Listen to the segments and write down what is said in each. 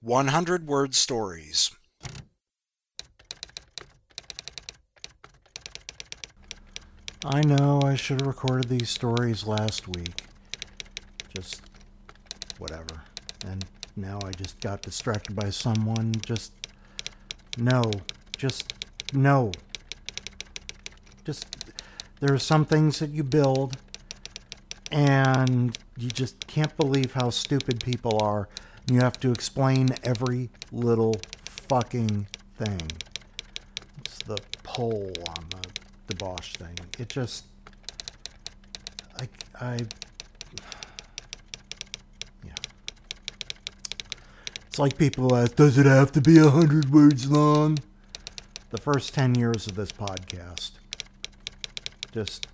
100-word stories. I know I should have recorded these stories last week. Just whatever. And now I just got distracted by someone. No. There are some things that you build and you just can't believe how stupid people are. You have to explain every little fucking thing. It's the pole on the debauch thing. It just... yeah. It's like people ask, does it have to be 100 words long? The first 10 years of this podcast. Just...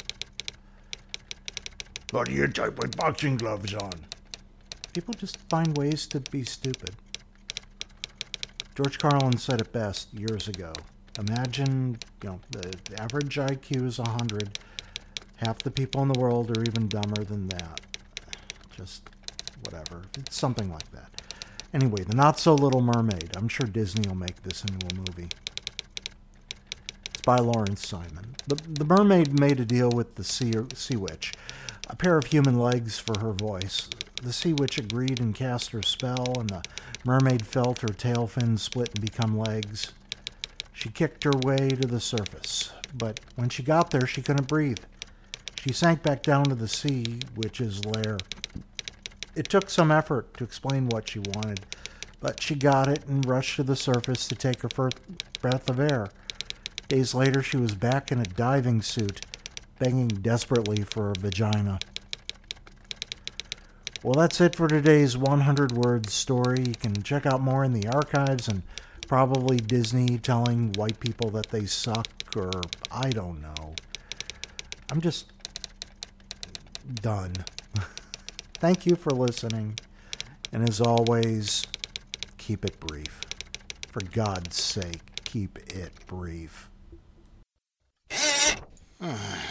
What do you type with boxing gloves on? People just find ways to be stupid. George Carlin said it best years ago. Imagine, the average IQ is 100. Half the people in the world are even dumber than that. Just whatever. It's something like that. Anyway, The Not-So-Little Mermaid. I'm sure Disney will make this into a movie. It's by Lawrence Simon. The mermaid made a deal with the sea witch. A pair of human legs for her voice. The sea witch agreed and cast her spell, and the mermaid felt her tail fins split and become legs. She kicked her way to the surface, but when she got there, she couldn't breathe. She sank back down to the sea witch's lair. It took some effort to explain what she wanted, but she got it and rushed to the surface to take her first breath of air. Days later, she was back in a diving suit, begging desperately for a vagina. Well, that's it for today's 100-word story. You can check out more in the archives and probably Disney telling white people that they suck, or I don't know. I'm just done. Thank you for listening. And as always, keep it brief. For God's sake, keep it brief.